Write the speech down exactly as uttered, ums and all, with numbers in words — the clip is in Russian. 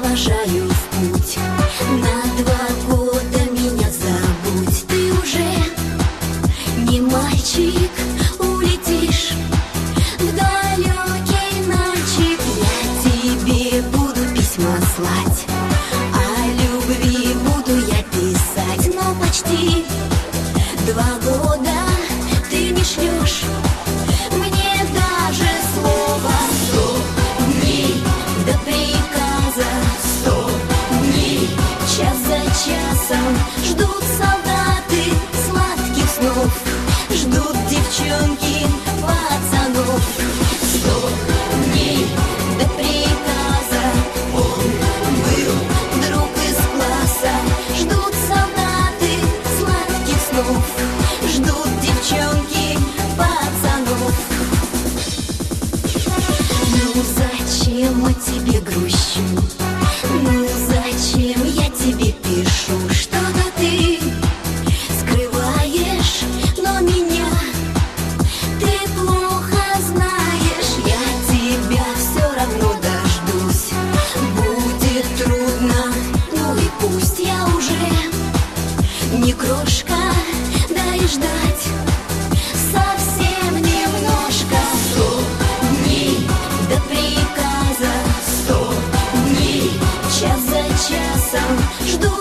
провожаю в путь. На два года меня забудь. Ты уже не мальчик, улетишь в далекий ночи. Я тебе буду письма слать, о любви буду я писать. Но почти два года ты не шлешь мне даже слова. Сто дней до приказа, сто дней час за часом ждут солдаты сладких снов, ждут девчонки пацанов. Сто дней до приказа, он был друг из класса. Ждут солдаты сладких снов, ждут девчонки пацанов. Ну зачем о тебе грущу? Ну зачем я тебе пишу? Что-то ты скрываешь, но меня ты плохо знаешь. Я тебя все равно дождусь. Будет трудно, ну и пусть. Я уже не крошка, дай ждать совсем немножко. Сто дней до приказа, сто дней час за часом ждут